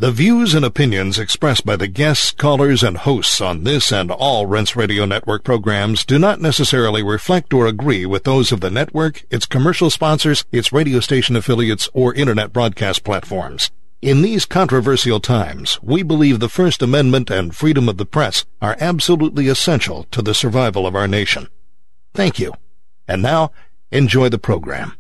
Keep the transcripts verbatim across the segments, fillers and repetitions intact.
The views and opinions expressed by the guests, callers, and hosts on this and all Rense Radio Network programs do not necessarily reflect or agree with those of the network, its commercial sponsors, its radio station affiliates, or internet broadcast platforms. In these controversial times, we believe the First Amendment and freedom of the press are absolutely essential to the survival of our nation. Thank you. And now, enjoy the program.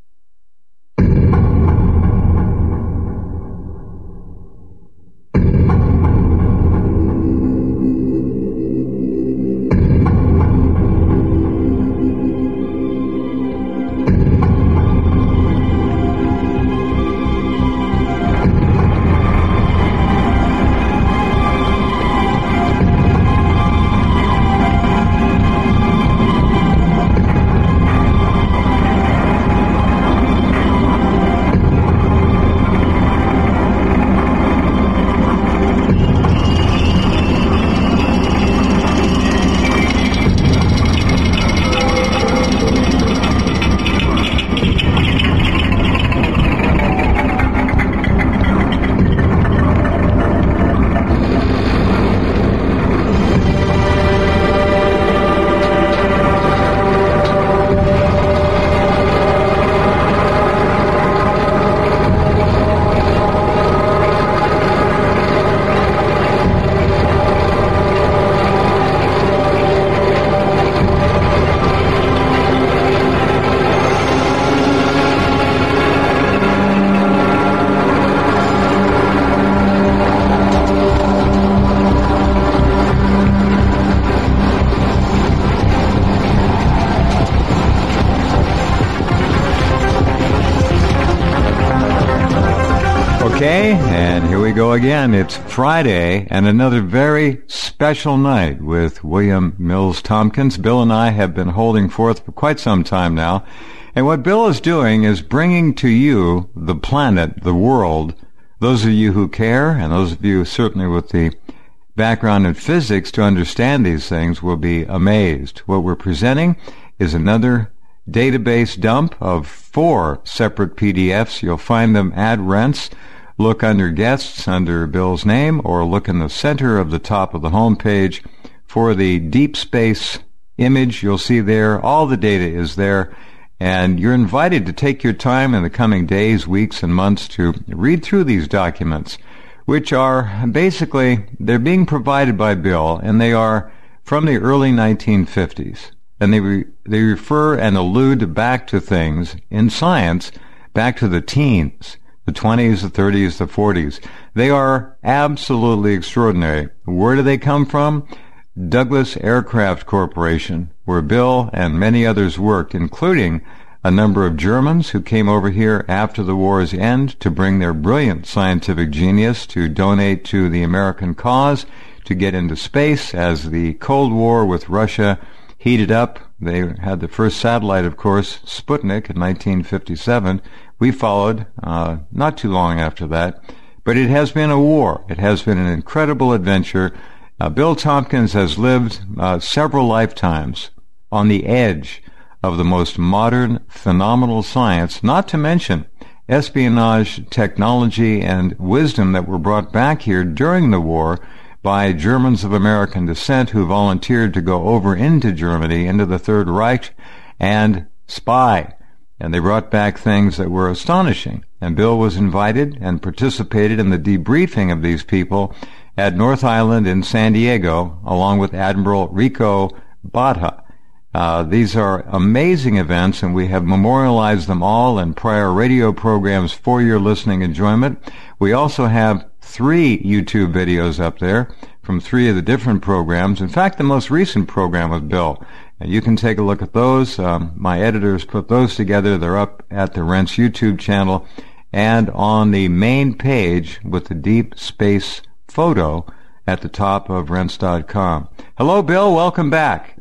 Okay, and here we go again. It's Friday and another very special night with William Mills Tompkins. Bill and I have been holding forth for quite some time now. And what Bill is doing is bringing to you the planet, the world, those of you who care, and those of you certainly with the background in physics to understand these things will be amazed. What we're presenting is another database dump of four separate P D Fs. You'll find them at Rense. Look under guests under Bill's name, or look in the center of the top of the home page for the deep space image. You'll see there all the data is there, and you're invited to take your time in the coming days, weeks, and months to read through these documents, which are basically, they're being provided by Bill, and they are from the early nineteen fifties. And they re- they refer and allude back to things in science, back to the teens, the twenties, the thirties, the forties. They are absolutely extraordinary. Where do they come from? Douglas Aircraft Corporation, where Bill and many others worked, including a number of Germans who came over here after the war's end to bring their brilliant scientific genius to donate to the American cause, to get into space as the Cold War with Russia heated up. They had the first satellite, of course, Sputnik, in nineteen fifty-seven. We followed uh, not too long after that. But it has been a war. It has been an incredible adventure. Uh, Bill Tompkins has lived uh, several lifetimes on the edge of the most modern, phenomenal science, not to mention espionage, technology, and wisdom that were brought back here during the war by Germans of American descent who volunteered to go over into Germany, into the Third Reich, and spy. And they brought back things that were astonishing. And Bill was invited and participated in the debriefing of these people at North Island in San Diego, along with Admiral Rico Bata. Uh, these are amazing events, and we have memorialized them all in prior radio programs for your listening enjoyment. We also have three YouTube videos up there from three of the different programs. In fact, the most recent program with Bill. And you can take a look at those. Um, my editors put those together. They're up at the Rense YouTube channel and on the main page with the deep space photo at the top of rense dot com. Hello, Bill. Welcome back.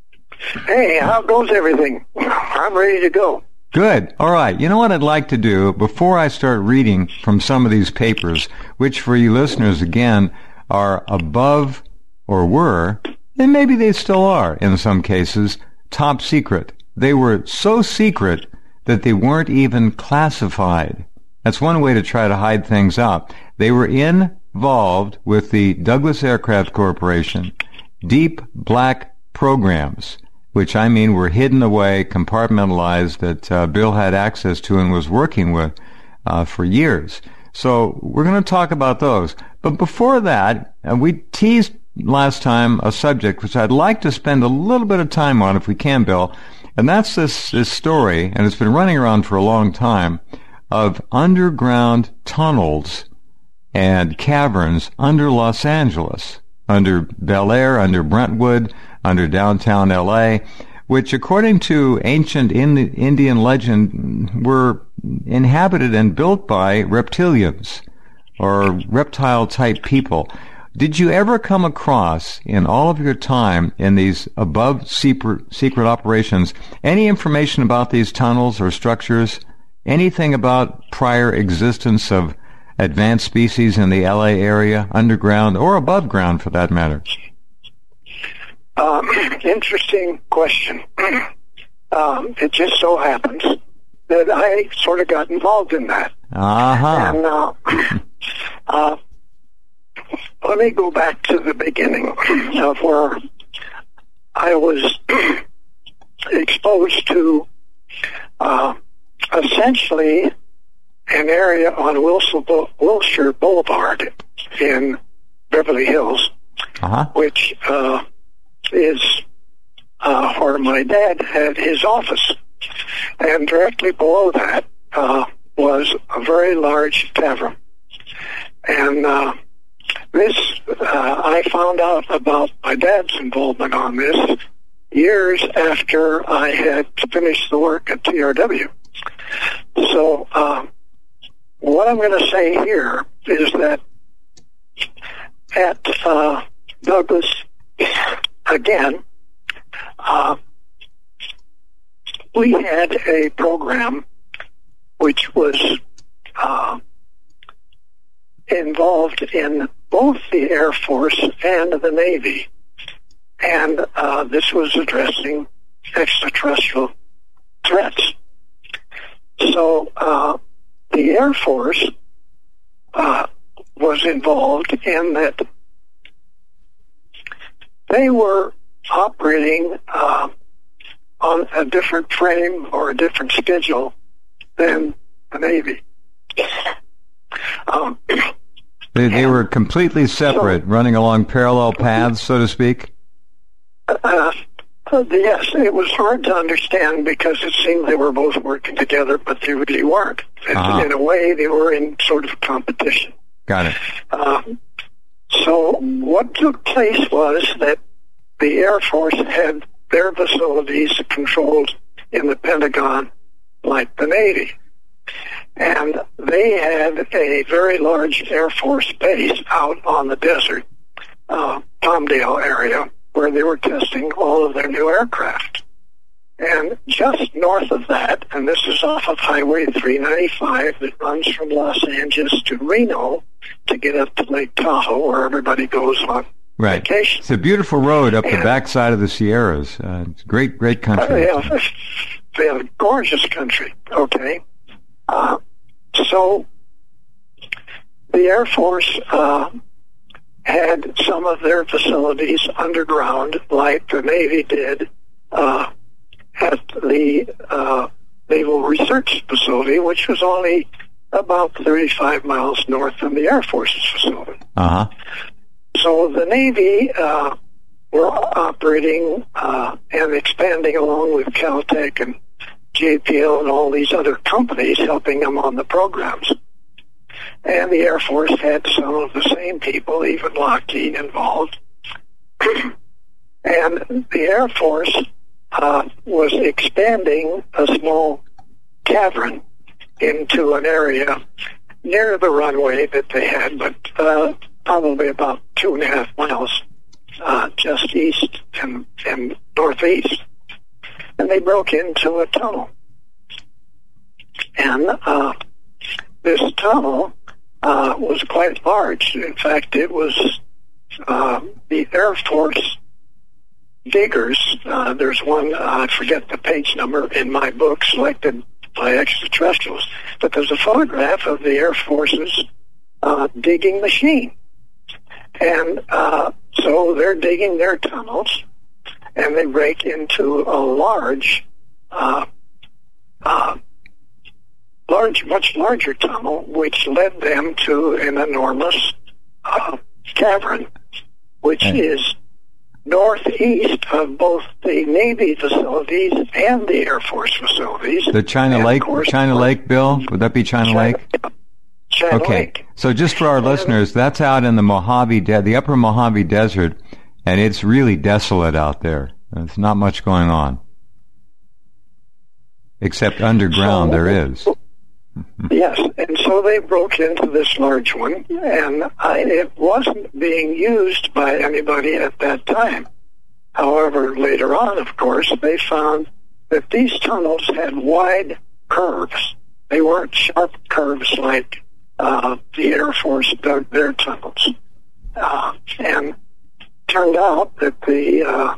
Hey, how goes everything? I'm ready to go. Good. All right. You know what I'd like to do before I start reading from some of these papers, which for you listeners, again, are above or were, and maybe they still are in some cases, top secret. They were so secret that they weren't even classified That's one way to try to hide things out. They were involved with the Douglas Aircraft Corporation, deep black programs, which I mean were hidden away, compartmentalized, that uh, Bill had access to and was working with uh, for years. So we're going to talk about those. But before that, uh, we teased last time a subject which I'd like to spend a little bit of time on if we can, Bill, and that's this, this story, and it's been running around for a long time, of underground tunnels and caverns under Los Angeles, under Bel Air, under Brentwood, under downtown L A, which, according to ancient Indian legend, were inhabited and built by reptilians or reptile-type people. Did you ever come across, in all of your time in these above secret, secret operations, any information about these tunnels or structures? Anything about prior existence of advanced species in the L A area, underground or above ground for that matter? Um, interesting question. um, it just so happens that I sort of got involved in that. Uh-huh. And uh, uh, let me go back to the beginning of where I was exposed to uh, essentially an area on Wilshire Boulevard in Beverly Hills, uh-huh. which uh, is uh, where my dad had his office. And directly below that uh, was a very large tavern. And uh, this, uh, I found out about my dad's involvement on this years after I had finished the work at T R W. So uh, what I'm going to say here is that at uh, Douglas, again, uh, we had a program which was uh, involved in both the Air Force and the Navy. And uh, this was addressing extraterrestrial threats. So uh, the Air Force uh, was involved in that they were operating uh, on a different frame or a different schedule than the Navy. Um, they, they were completely separate, so, running along parallel paths, so to speak? Uh, uh, yes, it was hard to understand because it seemed they were both working together, but they really weren't. Uh-huh. In a way, they were in sort of competition. Got it. Uh, so what took place was that the Air Force had their facilities controlled in the Pentagon like the Navy. And they had a very large Air Force base out on the desert, uh, Palmdale area, where they were testing all of their new aircraft. And just north of that, and this is off of Highway three ninety-five that runs from Los Angeles to Reno to get up to Lake Tahoe, where everybody goes on right. vacation. It's a beautiful road up and, the backside of the Sierras. Uh, it's great, great country. Uh, yeah, they have a gorgeous country, okay? Uh, so the Air Force uh, had some of their facilities underground like the Navy did uh, at the uh, Naval Research Facility, which was only about thirty-five miles north from the Air Force's facility. Uh-huh. So the Navy uh, were operating uh, and expanding along with Caltech and J P L and all these other companies helping them on the programs. And the Air Force had some of the same people, even Lockheed, involved. And the Air Force uh, was expanding a small cavern into an area near the runway that they had, but uh, probably about two and a half miles uh, just east and, and northeast. And they broke into a tunnel. And uh, this tunnel uh, was quite large. In fact, it was uh, the Air Force diggers. Uh, there's one, uh, I forget the page number in my book, selected by extraterrestrials. But there's a photograph of the Air Force's uh, digging machine. And uh, so they're digging their tunnels, and they break into a large, uh, uh, large, much larger tunnel, which led them to an enormous uh, cavern, which hey. is northeast of both the Navy facilities and the Air Force facilities. The China and Lake, course, China Lake, Bill? Would that be China, China Lake? China okay. Lake. So just for our and, listeners, that's out in the Mojave, De- the upper Mojave Desert, and it's really desolate out there. There's not much going on. Except underground so, there is. Yes, and so they broke into this large one, and I, it wasn't being used by anybody at that time. However, later on, of course, they found that these tunnels had wide curves. They weren't sharp curves like uh, the Air Force dug their tunnels. Uh, and turned out that the uh,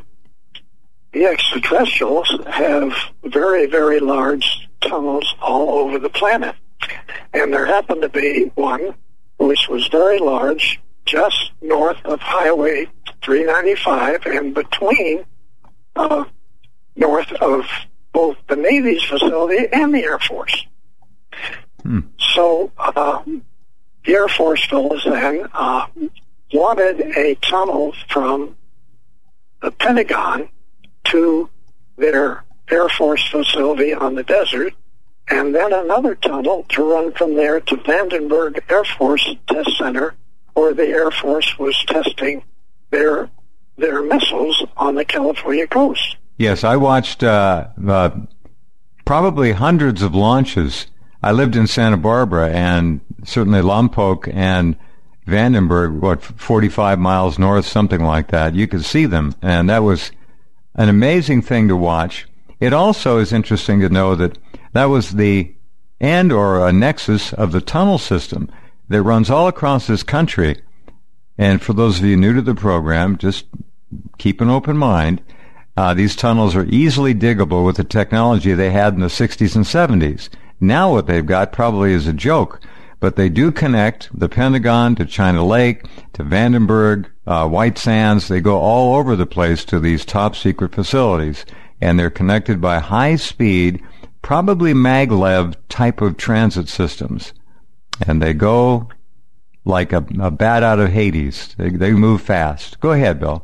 the extraterrestrials have very, very large tunnels all over the planet. And there happened to be one which was very large, just north of Highway three ninety-five and between uh, north of both the Navy's facility and the Air Force. Hmm. So uh, the Air Force fellows then uh, wanted a tunnel from the Pentagon to their Air Force facility on the desert, and then another tunnel to run from there to Vandenberg Air Force Test Center, where the Air Force was testing their their missiles on the California coast. Yes, I watched uh, uh, probably hundreds of launches. I lived in Santa Barbara, and certainly Lompoc and Vandenberg, what, forty-five miles north, something like that. You could see them, and that was an amazing thing to watch. It also is interesting to know that that was the end or a nexus of the tunnel system that runs all across this country. And for those of you new to the program, just keep an open mind. Uh, these tunnels are easily diggable with the technology they had in the sixties and seventies. Now what they've got probably is a joke, but they do connect the Pentagon to China Lake, to Vandenberg, uh, White Sands. They go all over the place to these top-secret facilities, and they're connected by high-speed, probably maglev type of transit systems. And they go like a, a bat out of Hades. They, they move fast. Go ahead, Bill.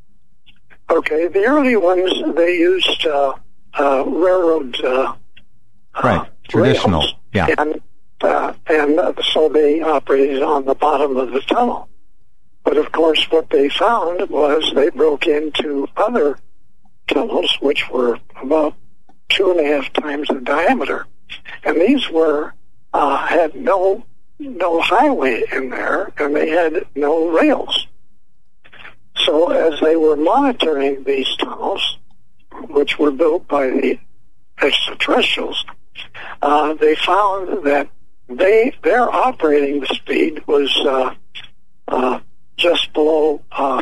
Okay, the early ones, they used uh, uh, railroad uh, right. uh, Traditional, rails, yeah. And, uh, and uh, so they operated on the bottom of the tunnel. But of course, what they found was they broke into other tunnels, which were about two and a half times the diameter. And these were, uh, had no, no highway in there, and they had no rails. So as they were monitoring these tunnels, which were built by the extraterrestrials, uh, they found that they their operating speed was uh, uh, just below uh,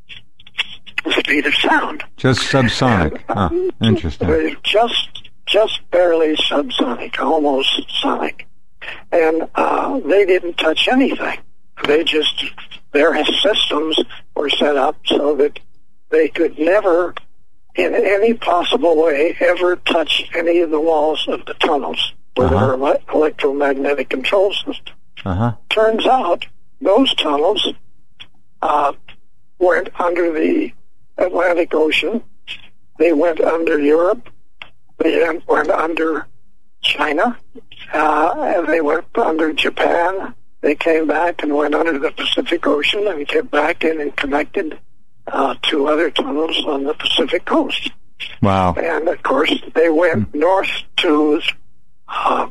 the speed of sound. Just subsonic. And, uh, huh. Interesting. Just just barely subsonic, almost sonic. And uh, they didn't touch anything. They just, their systems were set up so that they could never, in any possible way, ever touch any of the walls of the tunnels with uh-huh. their electromagnetic control system. Uh-huh. Turns out those tunnels uh, went under the Atlantic Ocean. They went under Europe. They went under China. Uh, and they went under Japan. They came back and went under the Pacific Ocean and came back in and connected uh, to other tunnels on the Pacific coast. Wow. And, of course, they went mm. north to uh,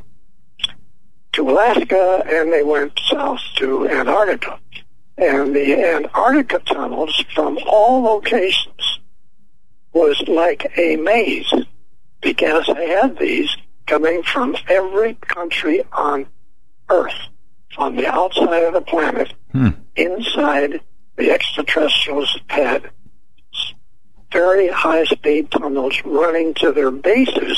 to Alaska, and they went south to Antarctica. And the Antarctica tunnels from all locations was like a maze, because they had these coming from every country on Earth, on the outside of the planet. Hmm. Inside, the extraterrestrials had very high-speed tunnels running to their bases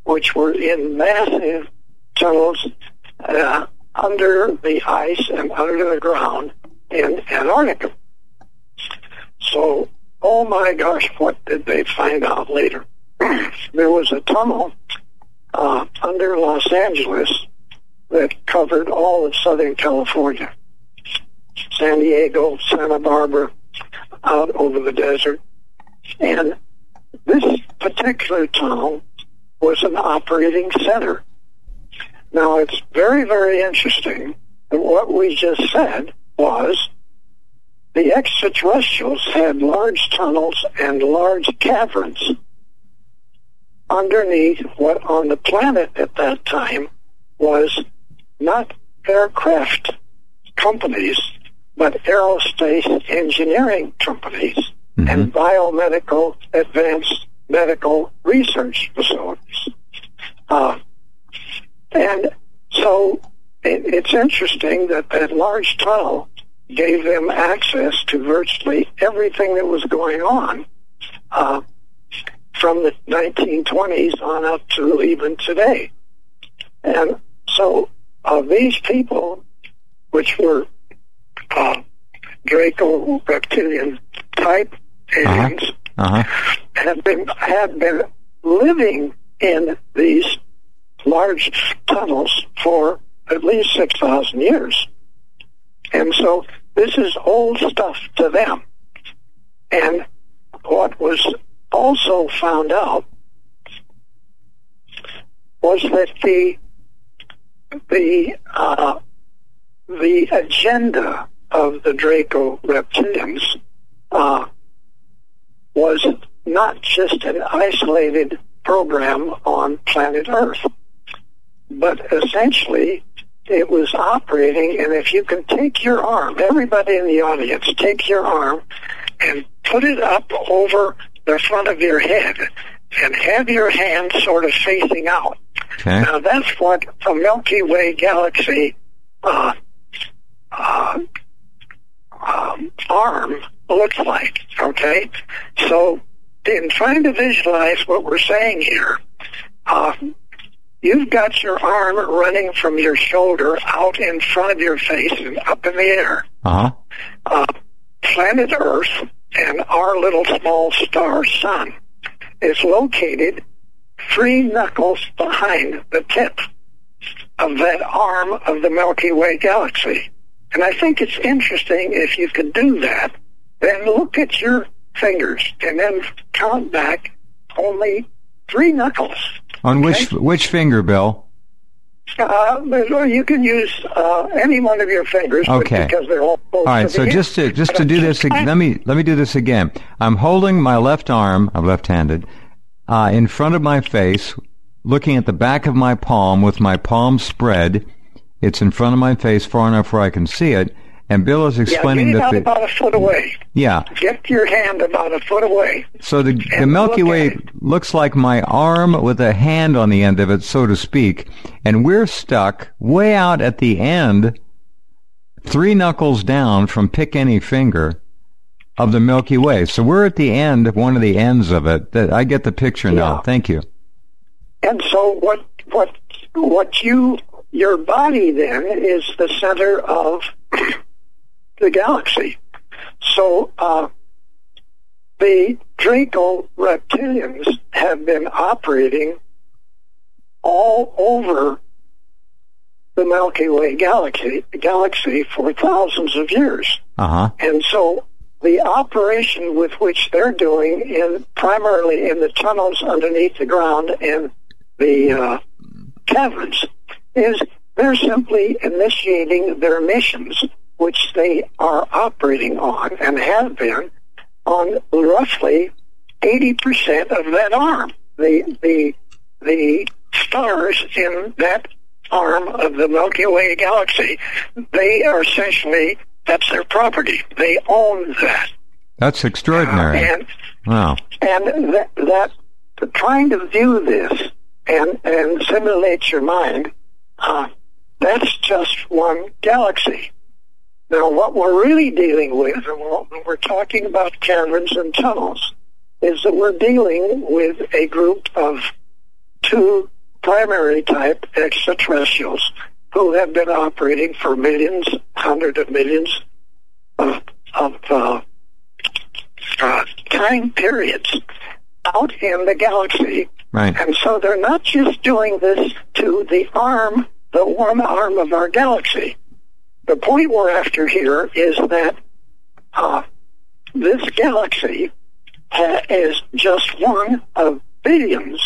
which were in massive tunnels uh, under the ice and under the ground in Antarctica. So, oh my gosh, what did they find out later? There was a tunnel uh, under Los Angeles that covered all of Southern California. San Diego, Santa Barbara, out over the desert. And this particular tunnel was an operating center. Now, it's very, very interesting that what we just said was the extraterrestrials had large tunnels and large caverns underneath what on the planet at that time was not aircraft companies, but aerospace engineering companies mm-hmm. and biomedical advanced medical research facilities. Uh, and so it, it's interesting that that large tunnel gave them access to virtually everything that was going on uh, from the nineteen twenties on up to even today. And so uh, these people, which were uh, Draco reptilian type aliens, uh-huh. Uh-huh. have been have been living in these large tunnels for at least six thousand years. And so this is old stuff to them. And what was also found out was that the the uh, the agenda of the Draco reptilians uh, was not just an isolated program on planet Earth, but essentially it was operating. And if you can take your arm, everybody in the audience, take your arm and put it up over the front of your head and have your hand sort of facing out. Okay. Now that's what the Milky Way galaxy uh, uh, um, arm looks like, okay? So in trying to visualize what we're saying here, uh, you've got your arm running from your shoulder out in front of your face and up in the air. Uh-huh. Uh, planet Earth and our little small star sun is located three knuckles behind the tip of that arm of the Milky Way galaxy. And I think it's interesting if you could do that, then look at your fingers and then count back only three knuckles. On okay? which which finger, Bill? Uh, you can use uh, any one of your fingers, okay. because they're all close. All right. So just to just to do this, let me let me do this again. I'm holding my left arm, I'm left-handed, uh, in front of my face, looking at the back of my palm with my palm spread. It's in front of my face, far enough where I can see it. And Bill is explaining yeah, that the, the, about a foot away. Yeah. Get your hand about a foot away. So the, the Milky Way looks like my arm with a hand on the end of it, so to speak, and we're stuck way out at the end, three knuckles down from pick any finger of the Milky Way. So we're at the end, one of the ends of it. That I get the picture now. Yeah. Thank you. And so what what what you your body then is the center of the galaxy. So uh, the Draco reptilians have been operating all over the Milky Way galaxy, galaxy for thousands of years. Uh-huh. And so the operation with which they're doing, in primarily in the tunnels underneath the ground and the uh, caverns, is they're simply initiating their missions, which they are operating on and have been on roughly eighty percent of that arm. The the the stars in that arm of the Milky Way galaxy, they are essentially, that's their property. They own that. That's extraordinary. Uh, and wow. and that, that trying to view this and and simulate your mind, uh, that's just one galaxy. Now, what we're really dealing with, and when we're talking about caverns and tunnels, is that we're dealing with a group of two primary type extraterrestrials who have been operating for millions, hundreds of millions of, of uh, uh, time periods out in the galaxy. Right. And so they're not just doing this to the arm, the one arm of our galaxy. The point we're after here is that uh, this galaxy ha- is just one of billions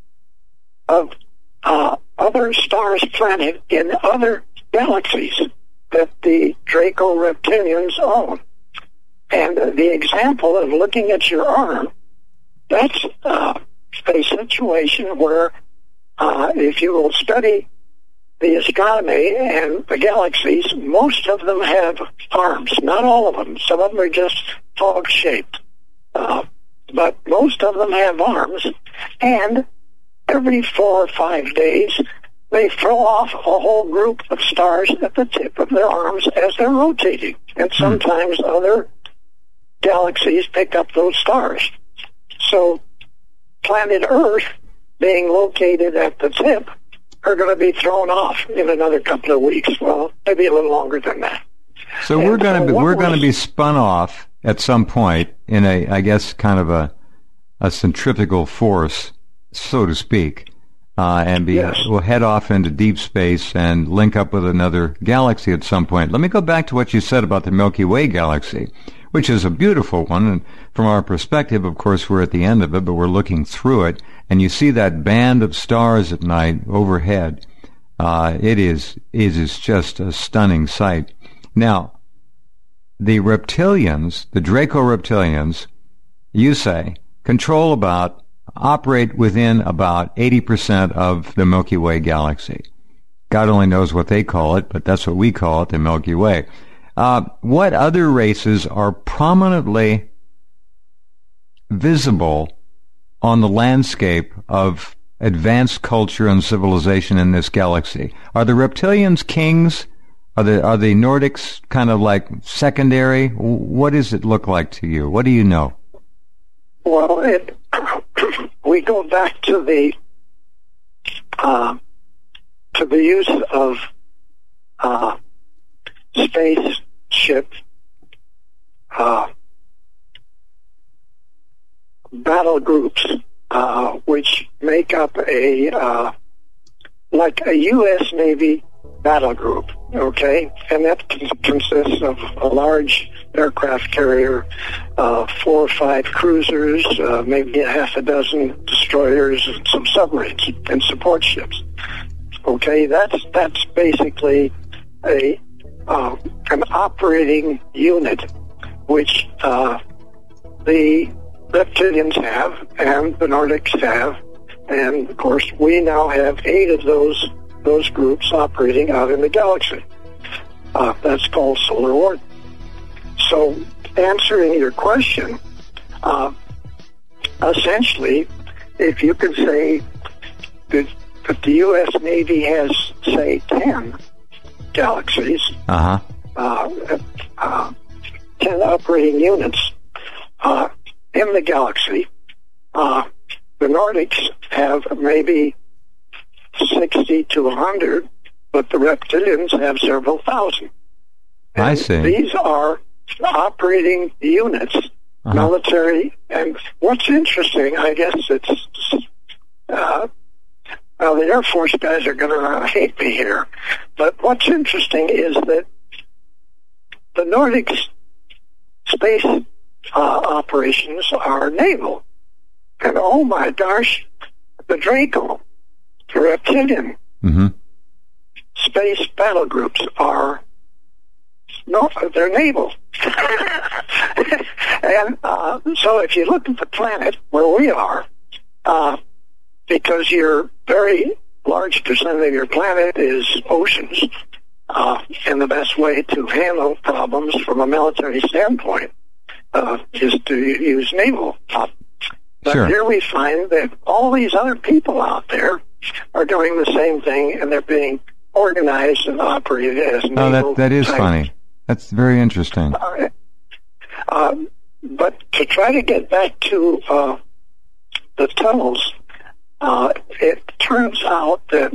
of uh, other stars planted in other galaxies that the Draco reptilians own. And uh, the example of looking at your arm, that's uh, a situation where uh, if you will study the astronomy and the galaxies, most of them have arms. Not all of them. Some of them are just dog-shaped. Uh, but most of them have arms. And every four or five days, they throw off a whole group of stars at the tip of their arms as they're rotating. And sometimes hmm. other galaxies pick up those stars. So planet Earth, being located at the tip, are going to be thrown off in another couple of weeks. Well, maybe a little longer than that. So and we're going to be, we're going to be spun off at some point in a, I guess, kind of a a centrifugal force, so to speak, uh, and be yes. we'll head off into deep space and link up with another galaxy at some point. Let me go back to what you said about the Milky Way galaxy, which is a beautiful one. And from our perspective, of course, we're at the end of it, but we're looking through it, and you see that band of stars at night overhead. Uh, it is, it is just a stunning sight. Now, the reptilians, the Draco reptilians, you say, control about, operate within about eighty percent of the Milky Way galaxy. God only knows what they call it, but that's what we call it, the Milky Way. Uh, what other races are prominently visible on the landscape of advanced culture and civilization in this galaxy? Are the reptilians kings? Are the are the Nordics kind of like secondary? What does it look like to you? What do you know? Well, it, we go back to the uh, to the use of uh, spaceship uh, battle groups, uh, which make up a uh, like a U S Navy battle group, okay? And that consists of a large aircraft carrier, uh, four or five cruisers, uh, maybe a half a dozen destroyers, and some submarines and support ships. Okay, that's that's basically a uh, an operating unit which uh, the reptilians have and the Nordics have, and of course we now have eight of those those groups operating out in the galaxy. Uh, that's called Solar Warden. So, answering your question, uh, essentially, if you could say that, that the U S Navy has, say, ten galaxies, uh-huh. uh, uh, ten operating units uh, in the galaxy, uh, the Nordics have maybe sixty to one hundred, but the reptilians have several thousand. And I see. These are operating units, uh-huh. military, and what's interesting, I guess it's, uh, well, the Air Force guys are going to hate me here, but what's interesting is that the Nordic space uh, operations are naval. And oh my gosh, the Draco, the reptilian mm-hmm. space battle groups are no, they're naval. And uh, so if you look at the planet where we are, uh, because your very large percent of your planet is oceans, uh, and the best way to handle problems from a military standpoint uh, is to use naval. Uh, but sure. Here we find that all these other people out there are doing the same thing, and they're being organized and operated as naval. Oh, that that is type. funny. That's very interesting. Uh, um, but to try to get back to uh, the tunnels, uh, it turns out that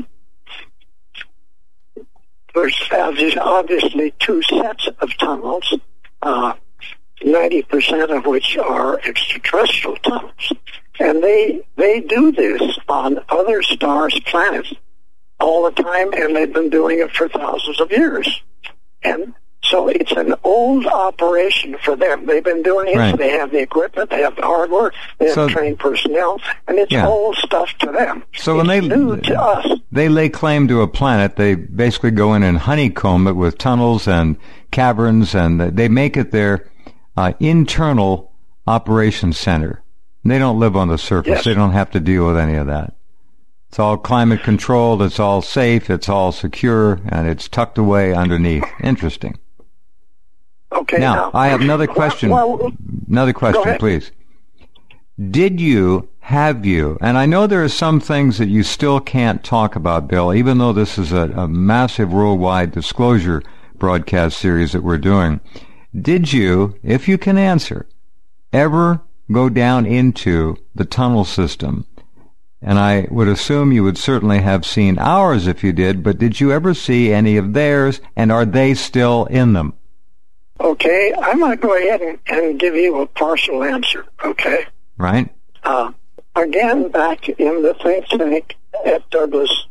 there's obviously two sets of tunnels, uh, ninety percent of which are extraterrestrial tunnels. And they they do this on other stars' planets all the time, and they've been doing it for thousands of years. And so it's an old operation for them. They've been doing it. Right. They have the equipment, they have the hardware, they have So- trained personnel, and it's Yeah. old stuff to them. So when it's they new to us. they lay claim to a planet, they basically go in and honeycomb it with tunnels and caverns, and they make it their uh, internal operations center. They don't live on the surface. Yes. They don't have to deal with any of that. It's all climate controlled. It's all safe. It's all secure, and it's tucked away underneath. Interesting. Okay. Now, Now, I have another question. Well, well, Another question, ahead. please. Did you, have you, and I know there are some things that you still can't talk about, Bill, even though this is a, a massive worldwide disclosure broadcast series that we're doing. Did you, if you can answer, ever go down into the tunnel system? And I would assume you would certainly have seen ours if you did, but did you ever see any of theirs, and are they still in them? okay, I'm going to go ahead and, and give you a partial answer, okay? Right? Uh, again, back in the think tank at Douglas,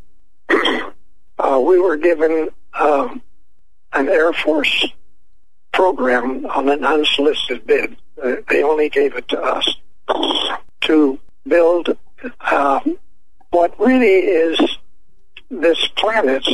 uh, we were given um, an Air Force program on an unsolicited bid. Uh, they only gave it to us to build uh, what really is this planet's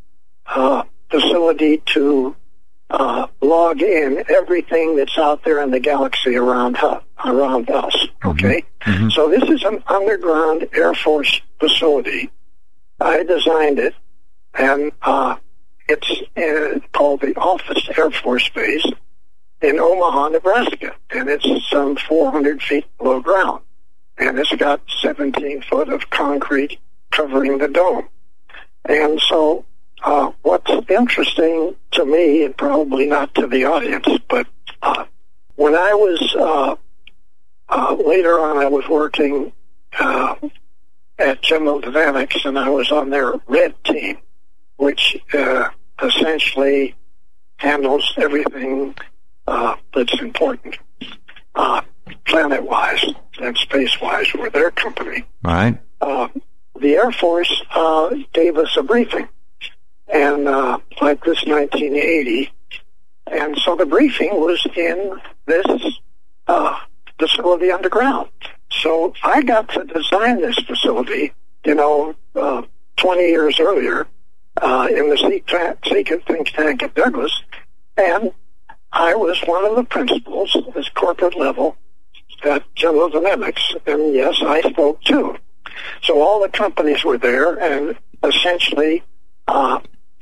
uh, facility to uh, log in everything that's out there in the galaxy around uh, around us. Okay, Mm-hmm. so this is an underground Air Force facility. I designed it, and uh, it's uh, called the Office Air Force Base in Omaha, Nebraska, and it's some four hundred feet below ground, and it's got seventeen foot of concrete covering the dome. And so uh, what's interesting to me, and probably not to the audience, but uh, when I was, uh, uh, later on I was working uh, at General Dynamics, and I was on their red team, which uh, essentially handles everything uh, that's important uh, planet-wise and space-wise. We're their company. Right? Uh, the Air Force uh, gave us a briefing, and uh, like this nineteen eighty, and so the briefing was in this uh, facility underground. So I got to design this facility, you know, uh, twenty years earlier uh, in the secret think tank at Douglas, and I was one of the principals at this corporate level at General Dynamics, and yes, I spoke too. So all the companies were there, and essentially uh,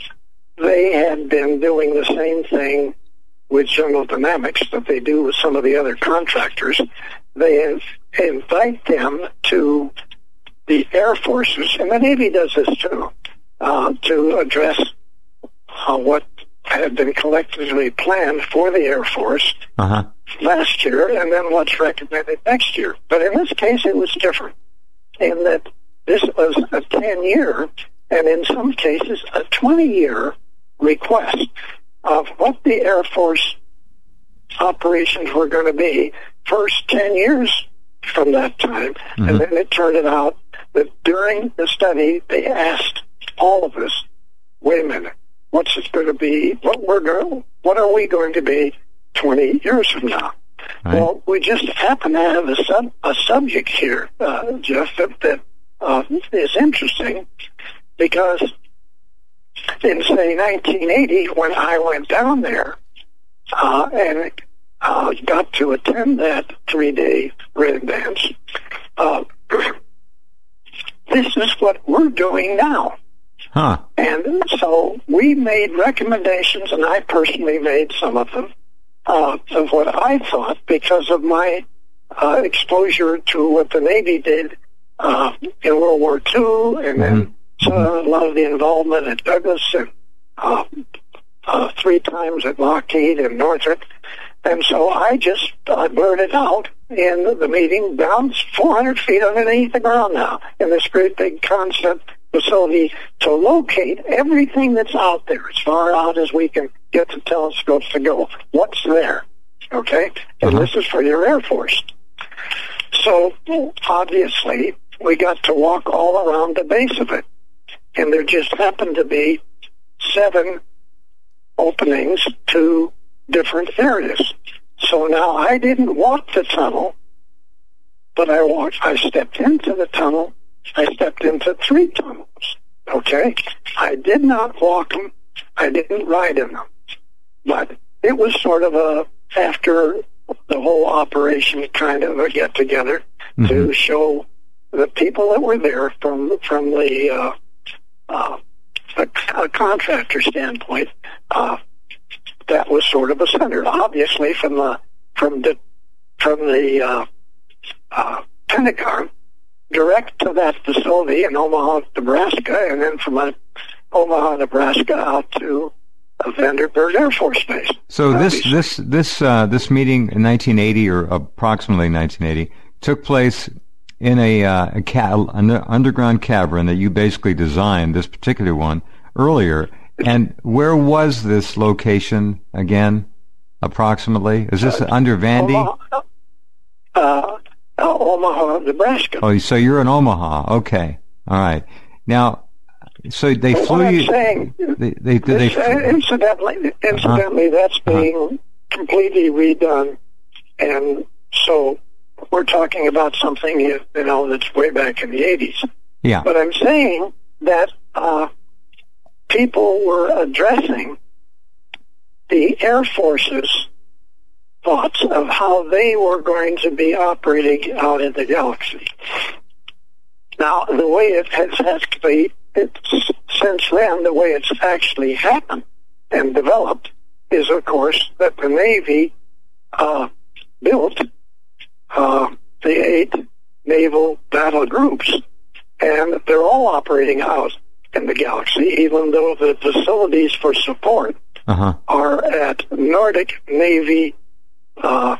they had been doing the same thing with General Dynamics that they do with some of the other contractors. They invite them to the Air Forces, and the Navy does this too, uh, to address uh, what had been collectively planned for the Air Force Uh-huh. last year, and then what's recommended next year. But in this case, it was different, in that this was a ten-year, and in some cases, a twenty-year request of what the Air Force operations were going to be first ten years from that time. Mm-hmm. And then it turned out that during the study, they asked all of us, wait a minute, what's it going to be? What we're going, what are we going to be twenty years from now? Right. Well, we just happen to have a sub a subject here, uh, Jeff, that, that uh, is interesting, because in say nineteen eighty, when I went down there uh, and uh, got to attend that three-day rain dance, uh, this is what we're doing now. Huh. And so we made recommendations, and I personally made some of them, uh, of what I thought, because of my uh, exposure to what the Navy did uh, in World War Two, and then Mm-hmm. so a lot of the involvement at Douglas, and uh, uh, three times at Lockheed and Northrop. And so I just uh, blurted out in the meeting down four hundred feet underneath the ground now in this great big concept facility to locate everything that's out there as far out as we can get the telescopes to go. What's there? Okay? And Uh-huh. this is for your Air Force. So, obviously, we got to walk all around the base of it. And there just happened to be seven openings to different areas. So now I didn't walk the tunnel, but I walked, I stepped into the tunnel. I stepped into three tunnels. Okay? I did not walk them. I didn't ride in them. But it was sort of a, after the whole operation, kind of a get-together mm-hmm. to show the people that were there from from the uh, uh, a, a contractor standpoint. Uh, that was sort of a center, obviously from the from the from the uh, uh, Pentagon direct to that facility in Omaha, Nebraska, and then from uh, Omaha, Nebraska, out to uh, Vandenberg Air Force Base. So this this this uh, this meeting in nineteen eighty, or approximately nineteen eighty, took place in a, uh, a ca- an underground cavern that you basically designed, this particular one, earlier. And where was this location again, approximately? Is this uh, under Vandy? Omaha, uh, uh, Omaha, Nebraska. Oh, so you're in Omaha. Okay. All right. Now, so they but flew what I'm you... saying, they, they, did this, they, uh, incidentally, incidentally uh-huh. that's being uh-huh. completely redone. And so we're talking about something, you know, that's way back in the eighties. Yeah. But I'm saying that... Uh, people were addressing the Air Force's thoughts of how they were going to be operating out in the galaxy. Now, the way it has actually, it's, since then, the way it's actually happened and developed is, of course, that the Navy uh, built uh, the eight naval battle groups, and they're all operating out in the galaxy, even though the facilities for support uh-huh. are at Nordic Navy uh,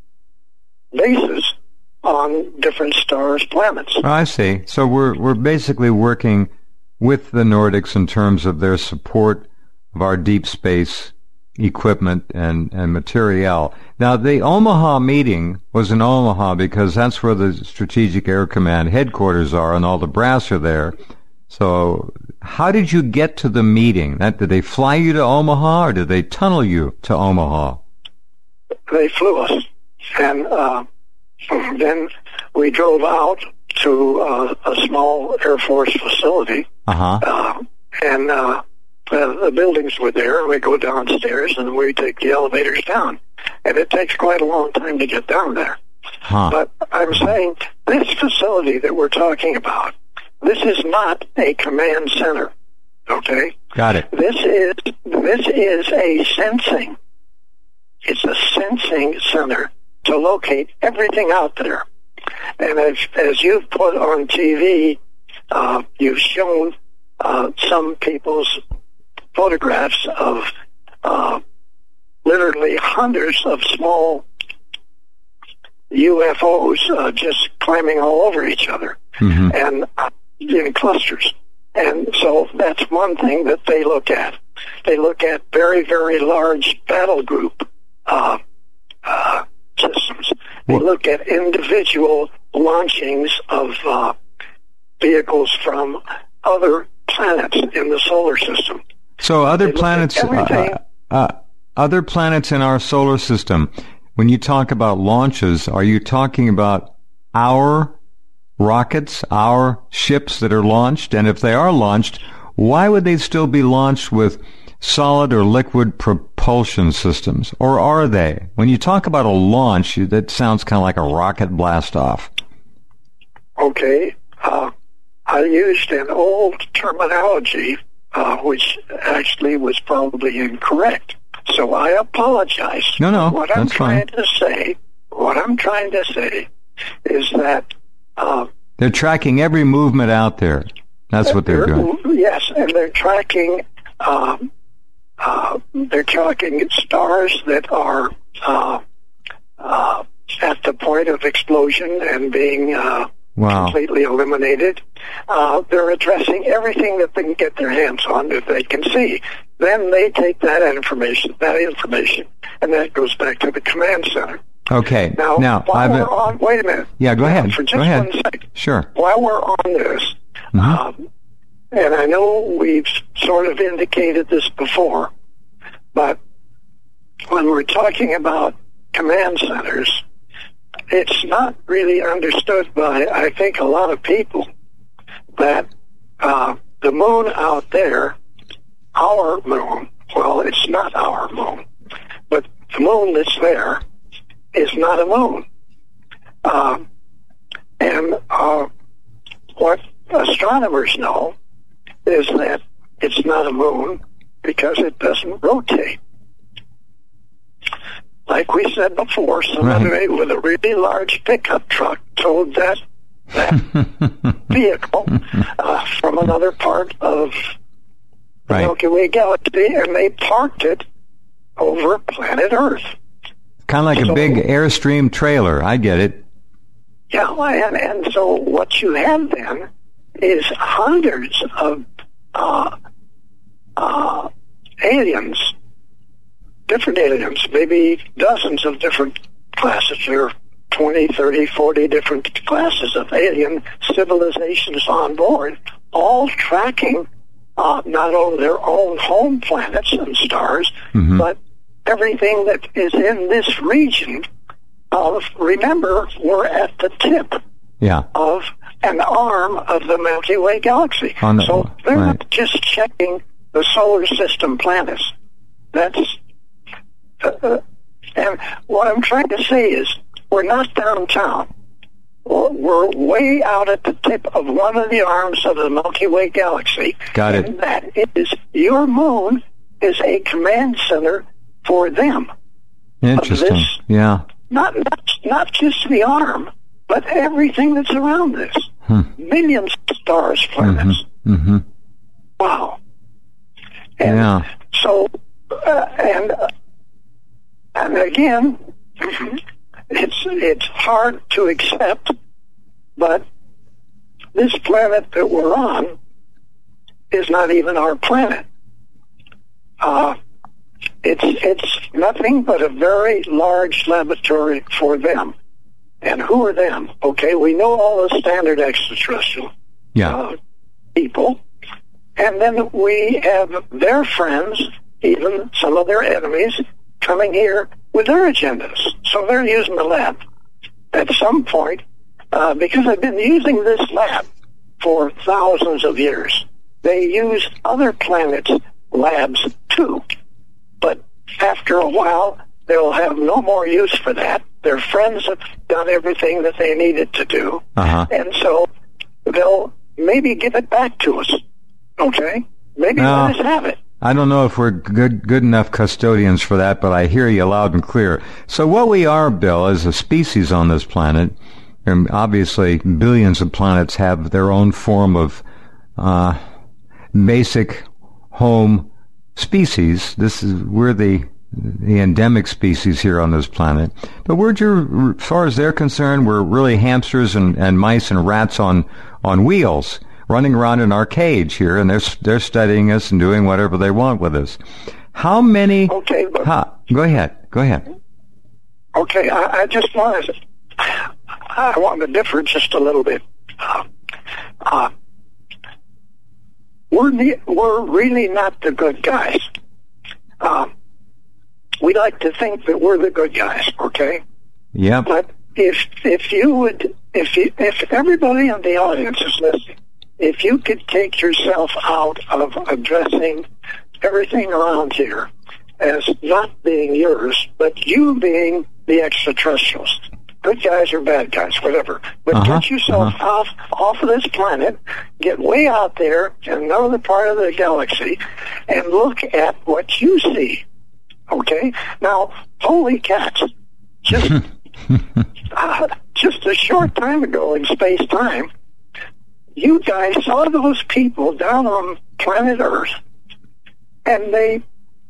bases on different stars, planets. Oh, I see. So we're we're basically working with the Nordics in terms of their support of our deep space equipment and, and materiel. Now, the Omaha meeting was in Omaha because that's where the Strategic Air Command headquarters are, and all the brass are there. So how did you get to the meeting? That, did they fly you to Omaha, or did they tunnel you to Omaha? They flew us, and uh, then we drove out to uh, a small Air Force facility, uh-huh. uh, and uh, the buildings were there, and we go downstairs, and we take the elevators down. And it takes quite a long time to get down there. Huh. But I'm saying this facility that we're talking about, this is not a command center, okay? Got it. This is this is a sensing. It's a sensing center to locate everything out there. And as as you've put on T V, uh, you've shown uh, some people's photographs of uh, literally hundreds of small U F Os uh, just climbing all over each other. Mm-hmm. And uh, in clusters. And so that's one thing that they look at. They look at very, very large battle group uh, uh, systems. They well, look at individual launchings of uh, vehicles from other planets in the solar system. So other planets, uh, uh, other planets in our solar system, when you talk about launches, are you talking about our rockets, our ships that are launched? And if they are launched, why would they still be launched with solid or liquid propulsion systems? Or are they? When you talk about a launch, that sounds kind of like a rocket blast off. Okay. Uh, I used an old terminology, uh, which actually was probably incorrect. So I apologize. No, no, what that's I'm trying fine. to say, what I'm trying to say is that Uh, they're tracking every movement out there. That's what they're, they're doing. Yes, and they're tracking. Um, uh, they're tracking stars that are uh, uh, at the point of explosion and being uh, wow. completely eliminated. Uh, they're addressing everything that they can get their hands on that they can see. Then they take that information, that information, and that goes back to the command center. Okay. Now, now while I've, we're on, wait a minute. Yeah, go ahead. For just go ahead. one second. Sure. While we're on this, mm-hmm. um, and I know we've sort of indicated this before, but when we're talking about command centers, it's not really understood by, I think, a lot of people that uh, the moon out there, our moon, well, it's not our moon, but the moon that's there is not a moon. Uh, and uh, what astronomers know is that it's not a moon because it doesn't rotate. Like we said before, somebody right. with a really large pickup truck towed that, that vehicle uh, from another part of the right. Milky Way galaxy, and they parked it over planet Earth. Kind of like so, a big Airstream trailer. I get it. Yeah, and, and so what you have then is hundreds of uh, uh, aliens, different aliens, maybe dozens of different classes. There are twenty, thirty, forty different classes of alien civilizations on board, all tracking uh, not only their own home planets and stars, mm-hmm. but everything that is in this region of, remember, we're at the tip yeah. of an arm of the Milky Way galaxy. Oh, no. So they're right. not just checking the solar system planets. That's uh, uh, and what I'm trying to say is we're not downtown. We're, we're way out at the tip of one of the arms of the Milky Way galaxy. Got it. And that is, your moon is a command center for them. Interesting. This, yeah. Not, not not just the arm, but everything that's around this. Hmm. Millions of stars, planets. Mm-hmm. Mm-hmm. Wow. And yeah. so, uh, and uh, and again, it's it's hard to accept, but this planet that we're on is not even our planet. Uh, it's it's nothing but a very large laboratory for them. And who are them? Okay, we know all the standard extraterrestrial yeah. uh, people. And then we have their friends, even some of their enemies, coming here with their agendas. So they're using the lab. At some point, uh, because they've been using this lab for thousands of years, they use other planets' labs too. But after a while, they'll have no more use for that. Their friends have done everything that they needed to do. Uh-huh. And so they'll maybe give it back to us. Okay? Maybe no, let us have it. I don't know if we're good good enough custodians for that, but I hear you loud and clear. So what we are, Bill, as a species on this planet, and obviously billions of planets have their own form of uh, basic home species. This is we're the the endemic species here on this planet. But we're, as far as they're concerned, we're really hamsters and, and mice and rats on on wheels, running around in our cage here, and they're they're studying us and doing whatever they want with us. How many? Okay, but, how, go ahead. Go ahead. Okay, I, I just want to. I want to differ just a little bit. Uh, uh, we're ne- we're really not the good guys. Uh, we like to think that we're the good guys. Okay. Yeah. But if if you would, if you, if everybody in the audience is listening, if you could take yourself out of addressing everything around here as not being yours, but you being the extraterrestrials, good guys or bad guys, whatever, but uh-huh, get yourself uh-huh. off off of this planet, get way out there in another part of the galaxy, and look at what you see. Okay? Now, holy cats, just uh, just a short time ago in space-time, you guys saw those people down on planet Earth, and they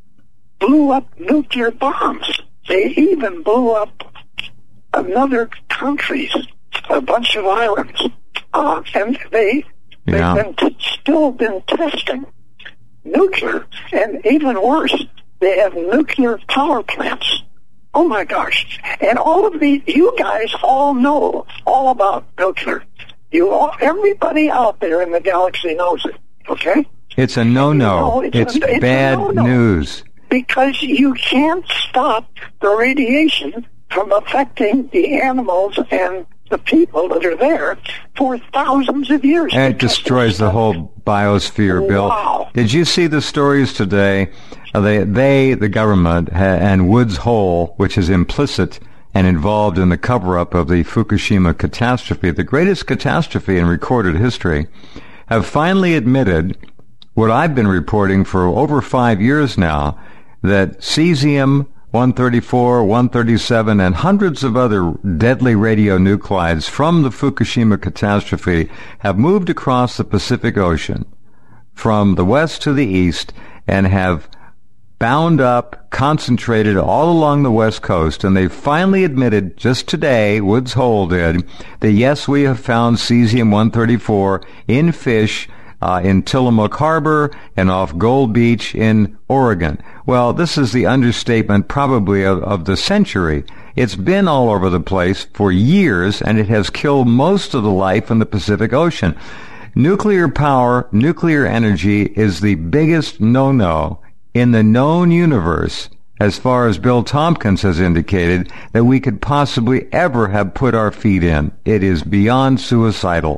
blew up nuclear bombs. They even blew up another countries, a bunch of islands, uh, and they, yeah. they've been t- still been testing nuclear, and even worse, they have nuclear power plants. Oh my gosh. And all of the, you guys all know all about nuclear. You all, everybody out there in the galaxy knows it, okay? It's a no-no. You know, it's it's, a, it's bad no-no. news. Because you can't stop the radiation from affecting the animals and the people that are there for thousands of years. And it destroys the whole biosphere, Bill. Wow. Did you see the stories today? Uh, they, they, the government, ha- and Woods Hole, which is implicit and involved in the cover-up of the Fukushima catastrophe, the greatest catastrophe in recorded history, have finally admitted what I've been reporting for over five years now, that cesium one thirty-four, one thirty-seven, and hundreds of other deadly radionuclides from the Fukushima catastrophe have moved across the Pacific Ocean from the west to the east and have bound up, concentrated all along the west coast, and they finally admitted just today, Woods Hole did, that yes, we have found cesium one thirty-four in fish uh, in Tillamook Harbor and off Gold Beach in Oregon. Well, this is the understatement probably of, of the century. It's been all over the place for years, and it has killed most of the life in the Pacific Ocean. Nuclear power, nuclear energy is the biggest no-no in the known universe, as far as Bill Tompkins has indicated, that we could possibly ever have put our feet in. It is beyond suicidal.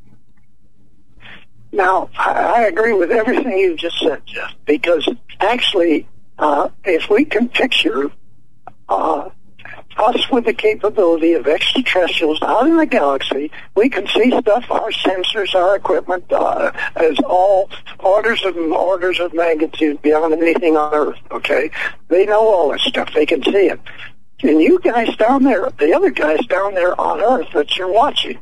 Now, I, I agree with everything you just said, Jeff, because actually, uh, if we can picture uh, us with the capability of extraterrestrials out in the galaxy, we can see stuff, our sensors, our equipment, uh, as all orders of orders of magnitude beyond anything on Earth, okay? They know all this stuff. They can see it. And you guys down there, the other guys down there on Earth that you're watching,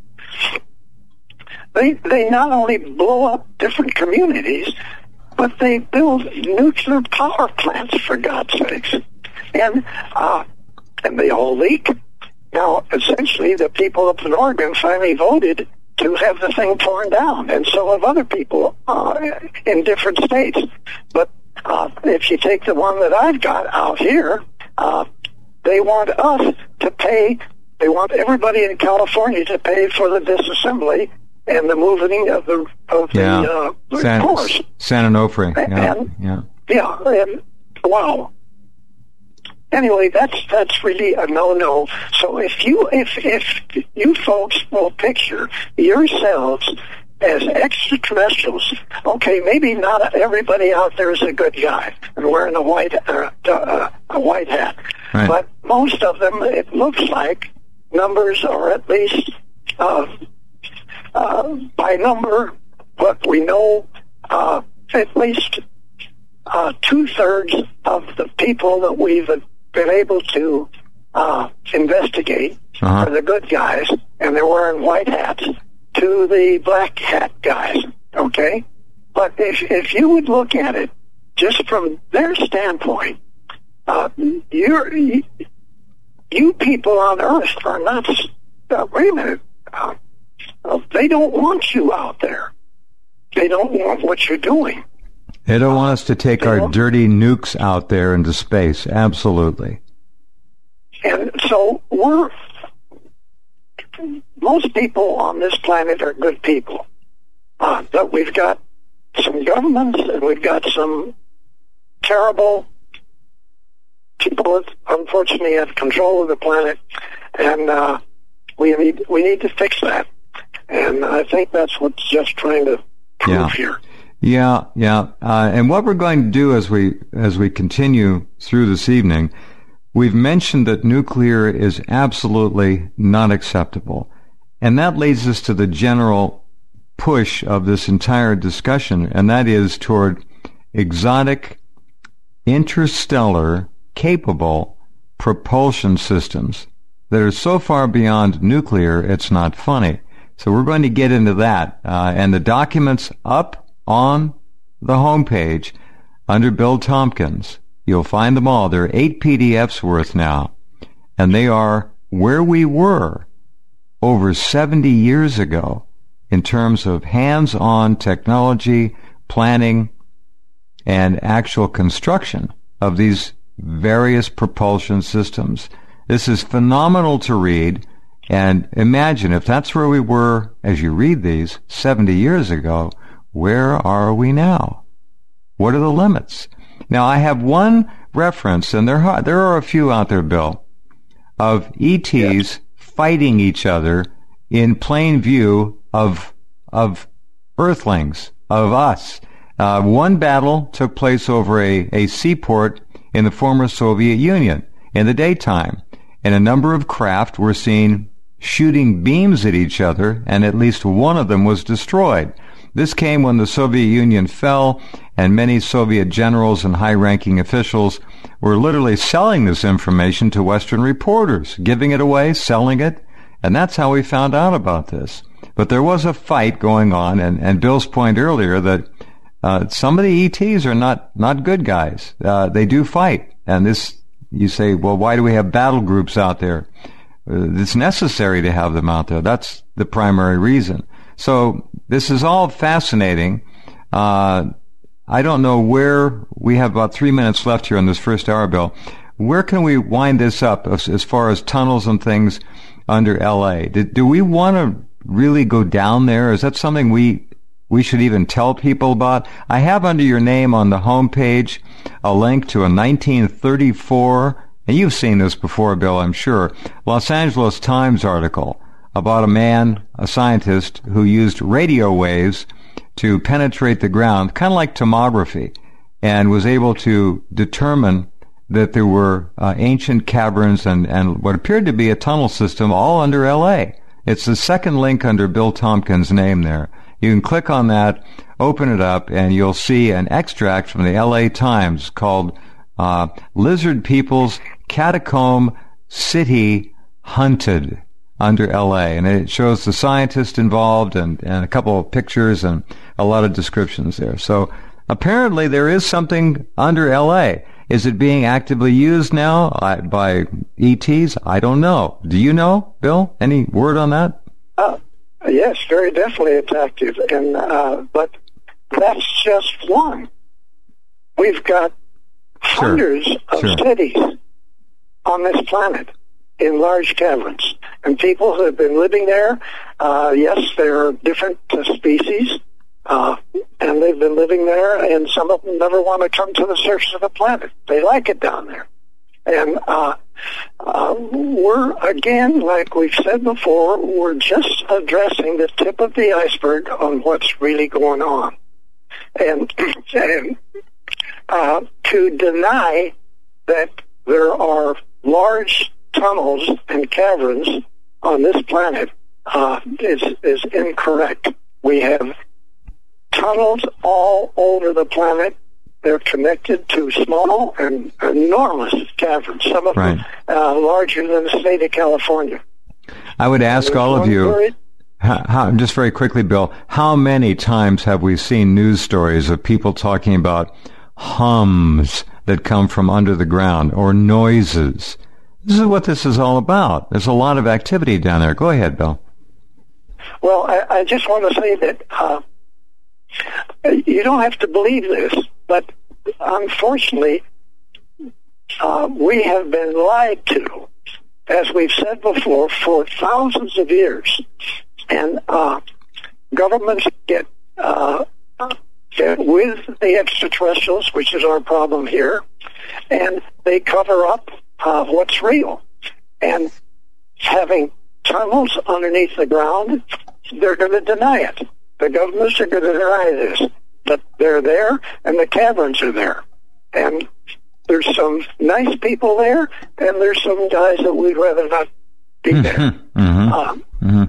they they not only blow up different communities, but they build nuclear power plants, for God's sakes. And, uh, and they all leak. Now, essentially, the people up in Oregon finally voted to have the thing torn down, and so have other people uh, in different states. But uh, if you take the one that I've got out here, uh, they want us to pay, they want everybody in California to pay for the disassembly and the moving of the of yeah. the uh, San, cores. San Onofre. Yeah. And, yeah. Yeah. And, wow. Anyway, that's that's really a no-no. So if you if if you folks will picture yourselves as extraterrestrials, okay, maybe not everybody out there is a good guy and wearing a white uh, uh, a white hat, right. But most of them, it looks like numbers, or at least uh, uh, by number, what we know, uh, at least uh, two thirds of the people that we've been able to uh, investigate uh-huh. are the good guys, and they're wearing white hats, to the black hat guys, okay? But if if you would look at it just from their standpoint, uh, you're, you, you people on Earth are not, uh, wait a minute, uh, uh, they don't want you out there. They don't want what you're doing. They don't want us to take our dirty nukes out there into space. Absolutely. And so we're, most people on this planet are good people. Uh, but we've got some governments and we've got some terrible people that unfortunately have control of the planet. And uh, we need we need to fix that. And I think that's what Jeff's trying to prove yeah. here. Yeah, yeah. Uh, and what we're going to do as we as we continue through this evening, we've mentioned that nuclear is absolutely not acceptable. And that leads us to the general push of this entire discussion, and that is toward exotic, interstellar, capable propulsion systems that are so far beyond nuclear, it's not funny. So we're going to get into that. Uh, and the documents up on the homepage under Bill Tompkins. You'll find them all. There are eight P D Fs worth now, and they are where we were over seventy years ago in terms of hands-on technology, planning, and actual construction of these various propulsion systems. This is phenomenal to read, and imagine if that's where we were as you read these seventy years ago, where are we now? What are the limits? Now, I have one reference, and there are, there are a few out there, Bill, of E Ts yes. fighting each other in plain view of of Earthlings, of us. Uh, one battle took place over a, a seaport in the former Soviet Union in the daytime, and a number of craft were seen shooting beams at each other, and at least one of them was destroyed. This came when the Soviet Union fell, and many Soviet generals and high-ranking officials were literally selling this information to Western reporters, giving it away, selling it, and that's how we found out about this. But there was a fight going on, and, and Bill's point earlier that uh, some of the E Ts are not, not good guys. Uh, they do fight, and this, you say, well, why do we have battle groups out there? Uh, it's necessary to have them out there. That's the primary reason. So this is all fascinating. Uh, I don't know where, we have about three minutes left here on this first hour, Bill. Where can we wind this up as, as far as tunnels and things under L A? Do, do we want to really go down there? Is that something we we should even tell people about? I have under your name on the homepage a link to a nineteen thirty-four, and you've seen this before, Bill, I'm sure, Los Angeles Times article about a man, a scientist, who used radio waves to penetrate the ground, kind of like tomography, and was able to determine that there were uh, ancient caverns and, and what appeared to be a tunnel system all under L A. It's the second link under Bill Tompkins' name there. You can click on that, open it up, and you'll see an extract from the L A Times called uh, Lizard People's Catacomb City Hunted under L A. And it shows the scientist involved and, and a couple of pictures and a lot of descriptions there. So apparently there is something under L A. Is it being actively used now by E Ts? I don't know. Do you know, Bill? Any word on that? Uh, yes, very definitely it's active. And, uh, but that's just one. We've got sure. hundreds of sure. cities on this planet in large caverns. And people who have been living there, uh, yes, there are different uh, species, uh, and they've been living there, and some of them never want to come to the surface of the planet. They like it down there. And uh, uh, we're, again, like we've said before, we're just addressing the tip of the iceberg on what's really going on. And, and uh, to deny that there are large tunnels and caverns on this planet uh, is, is incorrect. We have tunnels all over the planet. They're connected to small and enormous caverns, some of right. them uh, larger than the state of California. I would ask all of you, how, how, just very quickly, Bill, how many times have we seen news stories of people talking about hums that come from under the ground or noises? This is what this is all about. There's a lot of activity down there. Go ahead, Bill. Well, I, I just want to say that uh, you don't have to believe this, but unfortunately, uh, we have been lied to, as we've said before, for thousands of years. And uh, governments get, uh, get with the extraterrestrials, which is our problem here, and they cover up Uh, what's real. And having tunnels underneath the ground, they're going to deny it. The governments are going to deny this. But they're there, and the caverns are there. And there's some nice people there, and there's some guys that we'd rather not be there. Mm-hmm. Uh, mm-hmm.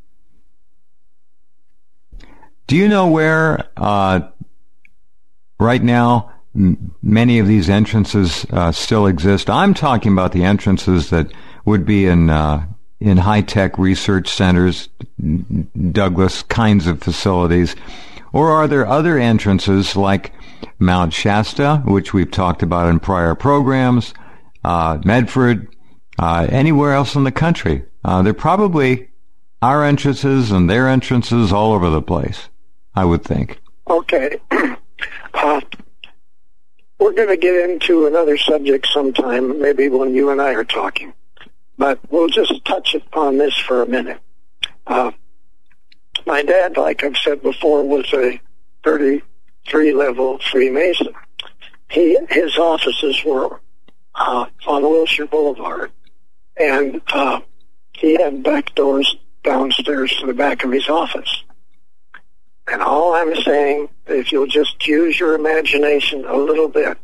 Do you know where, uh, right now, many of these entrances uh, still exist? I'm talking about the entrances that would be in uh, in high-tech research centers, Douglas kinds of facilities. Or are there other entrances like Mount Shasta, which we've talked about in prior programs, uh, Medford, uh, anywhere else in the country? Uh, there probably our entrances and their entrances all over the place, I would think. Okay. Uh, we're going to get into another subject sometime, maybe when you and I are talking. But we'll just touch upon this for a minute. Uh, my dad, like I've said before, was a thirty-three level Freemason. He, his offices were uh, on Wilshire Boulevard, and uh, he had back doors downstairs to the back of his office. And all I'm saying, if you'll just use your imagination a little bit,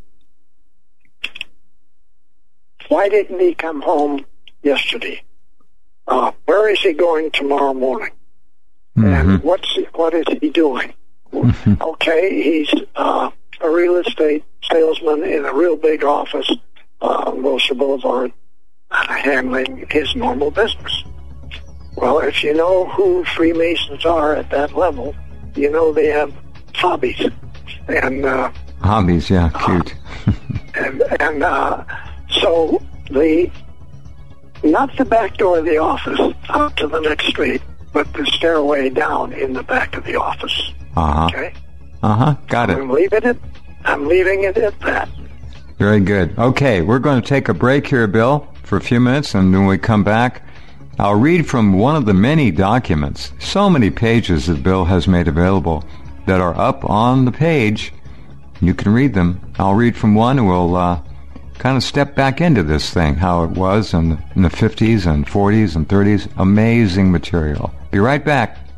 why didn't he come home yesterday? Uh, where is he going tomorrow morning? Mm-hmm. And what's he, what is he doing? Mm-hmm. Okay, he's uh, a real estate salesman in a real big office uh, on Wilshire Boulevard, handling his normal business. Well, if you know who Freemasons are at that level, you know they have hobbies. And uh, hobbies, yeah, cute. uh, and and uh, so the not the back door of the office out to the next street, but the stairway down in the back of the office. Uh-huh. Okay? Uh-huh, got it. I'm leaving it, I'm leaving it at that. Very good. Okay, we're going to take a break here, Bill, for a few minutes, and when we come back, I'll read from one of the many documents, so many pages that Bill has made available that are up on the page. You can read them. I'll read from one, and we'll uh, kind of step back into this thing, how it was in, in the fifties and forties and thirties. Amazing material. Be right back.